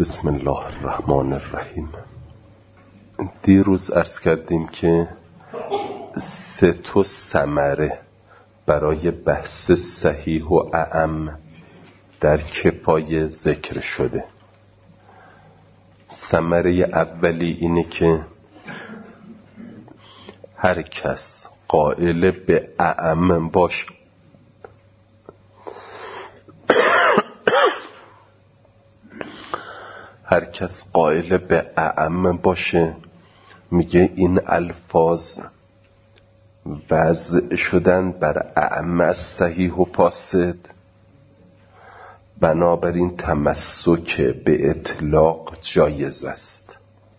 بسم الله الرحمن الرحیم. دیروز عرض کردیم که 3 ثمره برای بحث صحیح و اعم در کفایه ذکر شده. ثمره اولی اینه که هر کس قائل به اعم باشه هر کس قائل به اعم باشه میگه این الفاظ وضع شدن بر اعم از صحیح و فاسد، بنابراین تمسک به اطلاق جایز است،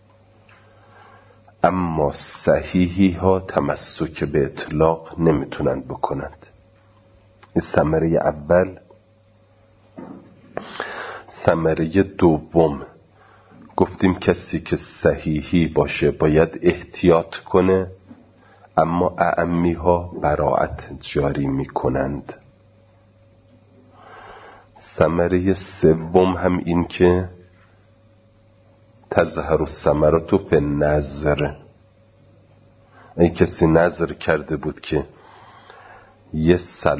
اما صحیحی ها تمسک به اطلاق نمیتونند بکنند. این ثمره اول. ثمره دوم، گفتیم کسی که صحیحی باشه باید احتیاط کنه، اما اعمی ها براءت جاری میکنند. ثمره سوم هم این که تظهر الثمرة فی النذر. این کسی نذر کرده بود که یه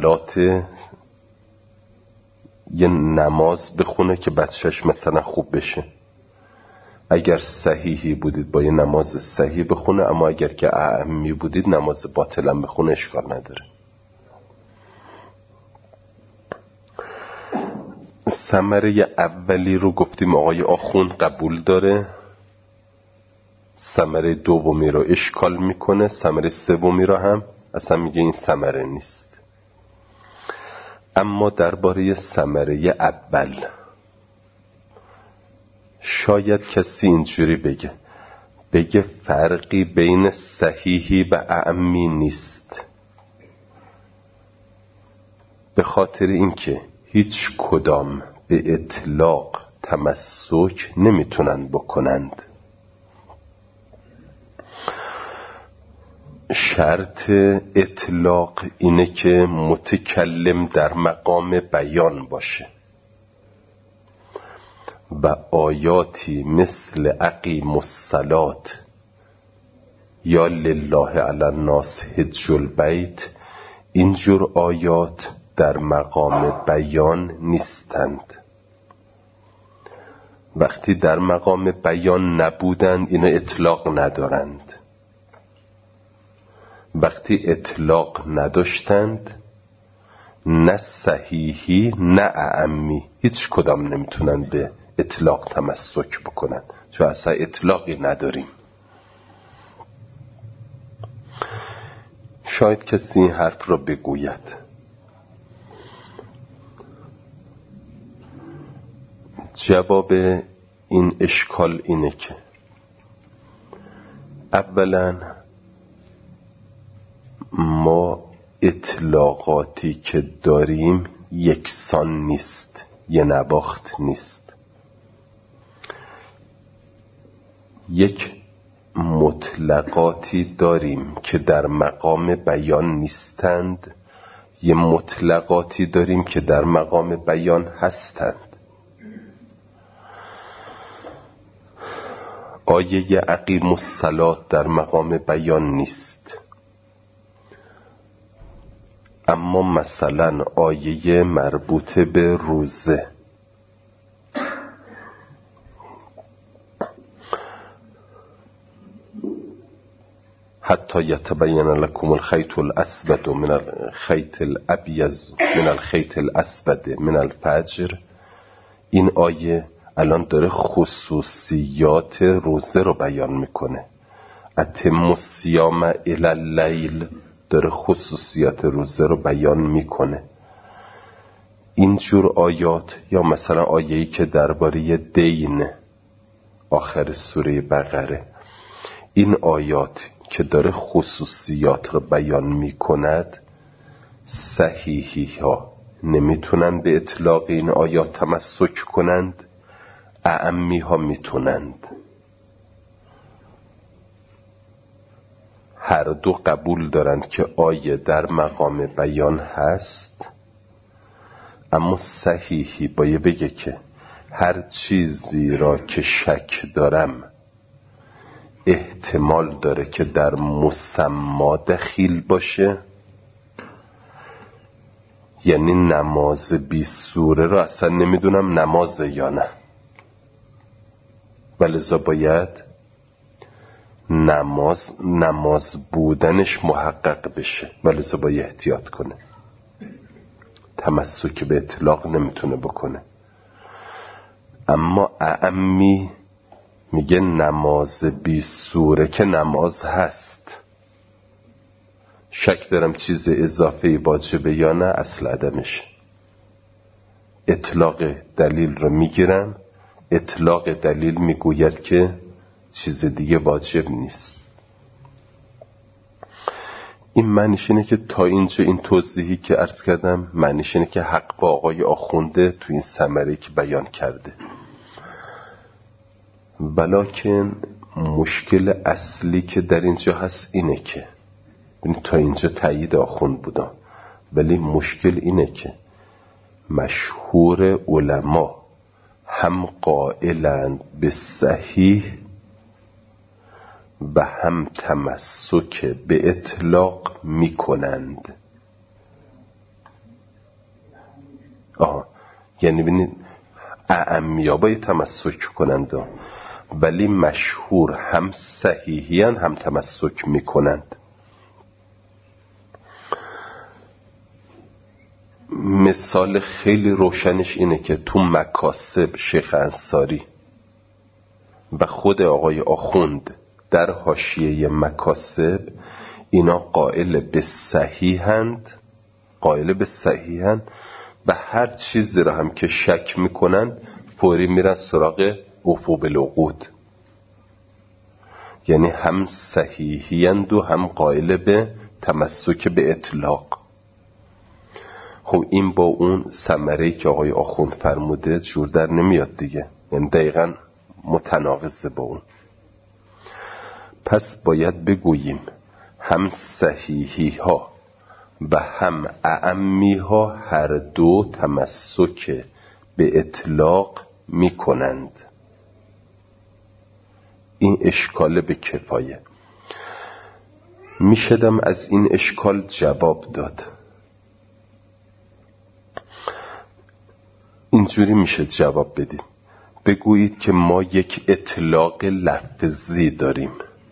نماز بخونه که بچهش مثلا خوب بشه، اگر صحیحی بودید با یه نماز صحیح بخونه، اما اگر که اعمی بودید نماز باطلا بخونه اشکال نداره. ثمره اولی رو گفتیم آقای آخوند قبول داره، ثمره دومی رو اشکال میکنه، ثمره سومی رو هم اصلا میگه این ثمره نیست. اما درباره ثمره اول شاید کسی اینجوری بگه فرقی بین صحیحی و اعمی نیست، به خاطر اینکه هیچ کدام به اطلاق تمسک نمیتونن بکنند. شرط اطلاق اینه که متکلم در مقام بیان باشه و آیاتی مثل اقیموا الصلاة یا لله علی الناس حج البیت، اینجور آیات در مقام بیان نیستند. وقتی در مقام بیان نبودند اینا اطلاق ندارند، وقتی اطلاق نداشتند نه صحیحی نه اعمی هیچ کدام نمیتونن به اطلاق تمسک بکنن، چون اصلا اطلاقی نداریم. شاید کسی این حرف را بگوید. جواب این اشکال اینه که اولا ما اطلاقاتی که داریم یکسان نیست، یه نواخت نیست. یک مطلقاتی داریم که در مقام بیان نیستند، یه مطلقاتی داریم که در مقام بیان هستند. آیه اقیموا الصلاة در مقام بیان نیست، اما مثلا آیه مربوط به روزه حتی یتبین لکم الخیط الاسود من الخیط الابیض من الخیط الاسود من الفجر، این آیه الان داره خصوصیات روزه رو بیان میکنه. اتموا الصیام الی اللیل داره خصوصیات روزه رو بیان میکنه. اینجور آیات، یا مثلا آیه‌ای که درباره دین آخر سوره بقره، این آیات که داره خصوصیات رو بیان میکند، صحیحی ها نمیتونن به اطلاق این آیات تمسک کنند، اعمی ها میتونند. هر دو قبول دارند که آیه در مقام بیان هست، اما صحیحی باید بگه که هر چیزی را که شک دارم احتمال داره که در مسما دخیل باشه، یعنی نماز 20 سوره را اصلا نمیدونم نمازه یا نه، ولذا باید نماز بودنش محقق بشه، ولذا باید احتیاط کنه، تمسک به اطلاق نمیتونه بکنه. اما اعمی میگه نماز 20 سوره که نماز هست، شک دارم چیز اضافه واجبه یا نه، اصل عدمش. اطلاق دلیل رو میگیرم، اطلاق دلیل میگوید که چیز دیگه واجب نیست. این معنیش اینه که تا اینجا این توضیحی که عرض کردم معنیش اینه که حق با آقای آخونده تو این ثمره که بیان کرده. ولیکن مشکل اصلی که در اینجا هست اینه که تا اینجا تایید آخوند بودم، ولی مشکل اینه که مشهور علما هم قائلند به صحیح و هم تمسک به اطلاق میکنند. یعنی ببینید اعمیا باید تمسک کنند، ولی مشهور هم صحیحیان هم تمسک میکنند. مثال خیلی روشنش اینه که تو مکاسب شیخ انصاری و خود آقای آخوند در حاشیه مکاسب اینا قائل به صحیحند و هر چیزی را هم که شک میکنن فوری میرن سراغ وفو بالعقود، یعنی هم صحیحیند و هم قائل به تمسک به اطلاق. خب این با اون ثمره‌ای که آقای آخوند فرموده جور در نمیاد دیگه، یعنی دقیقاً متناقضه با اون. پس باید بگوییم هم صحیحی ها و هم اعمی ها هر دو تمسک به اطلاق می کنند. این اشکال به کفایه. میشدم از این اشکال جواب داد. اینجوری میشه جواب بدید، بگویید که ما یک اطلاق لفظی داریم،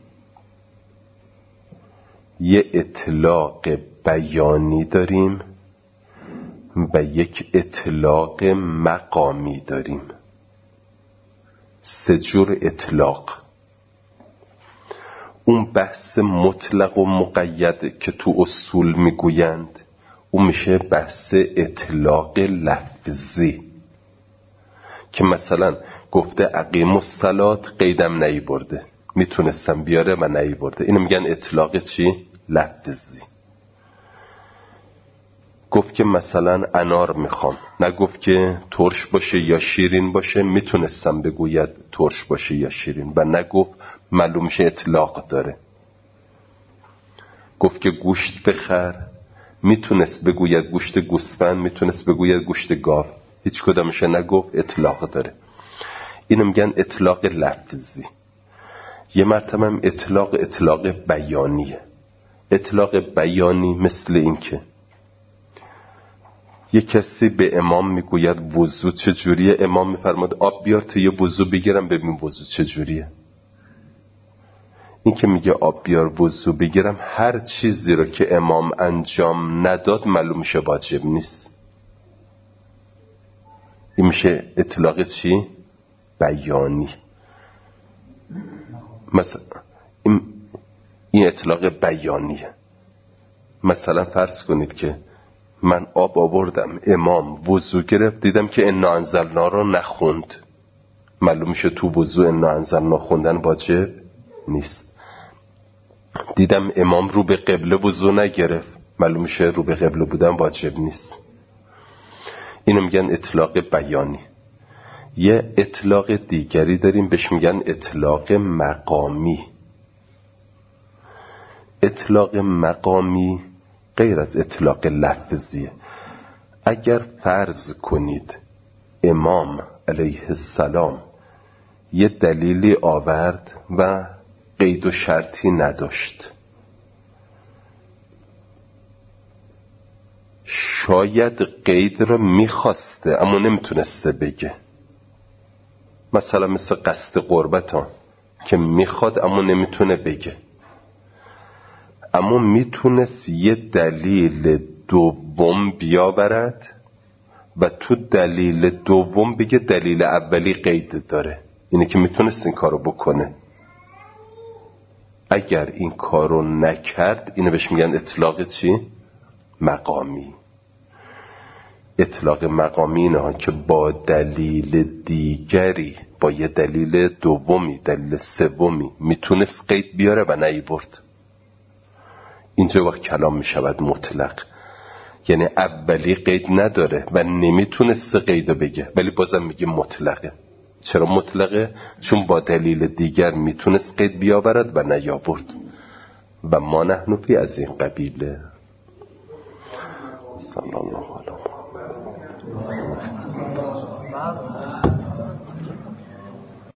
یه اطلاق بیانی داریم و یک اطلاق مقامی داریم. 3 جور اطلاق. اون بحث مطلق و مقید که تو اصول میگویند اون میشه بحث اطلاق لفظی، که مثلا گفته اقیم الصلات قیدم نهی برده، میتونستم بیاره و نهی برده، اینو میگن اطلاق چی؟ لفظی. گفت که مثلا انار میخوام، نگفت که ترش باشه یا شیرین باشه، میتونستم بگوید ترش باشه یا شیرین و نگفت، معلوم میشه اطلاق داره. گفت که گوشت بخر، میتونست بگوید گوشت گوسفند، میتونست بگوید گوشت گاو، هیچ کدامش نگفت، اطلاق داره. اینو میگن اطلاق لفظی. یه مرتبه هم اطلاق بیانیه. اطلاق بیانی مثل این که یه کسی به امام میگوید وضو چجوریه، امام میفرماد آب بیار تا یه وضو بگیرم ببین وضو چجوریه. این که میگه آب بیار وضو بگیرم، هر چیزی رو که امام انجام نداد معلوم میشه واجب نیست. این میشه اطلاق چی؟ بیانی. مثلا این اطلاق بیانیه. مثلا فرض کنید که من آب آوردم، امام وضو گرفت، دیدم که انا انزلنا رو نخوند، معلوم میشه تو وضو انا انزلنا خوندن واجب نیست. دیدم امام رو به قبله وضو نگرفت، معلوم میشه رو به قبله بودن واجب نیست. اینو میگن اطلاق بیانی. یه اطلاق دیگری داریم بهش میگن اطلاق مقامی. اطلاق مقامی غیر از اطلاق لفظیه. اگر فرض کنید امام علیه السلام یه دلیلی آورد و قید و شرطی نداشت، شاید قید رو میخواسته اما نمیتونسته بگه. مثلا مثل قصد قربت ها که میخواد اما نمیتونه بگه، اما میتونست یه دلیل دوم بیاورد و تو دلیل دوم بگه دلیل اولی قید داره. اینه که میتونست این کارو بکنه. اگر این کارو نکرد اینو بهش میگن اطلاق چی؟ مقامی. اطلاق مقامی اینه که با دلیل دیگری، با یه دلیل دومی، دلیل سومی میتونست قید بیاره و نیورد. اینجا وقت کلام میشود مطلق، یعنی اولی قید نداره و نمیتونست قیدو بگه ولی بازم میگه مطلقه. چرا مطلقه؟ چون با دلیل دیگر میتونست قید بیاورد و نیاورد. و ما نحن فی از این قبیله. صلی الله علیه و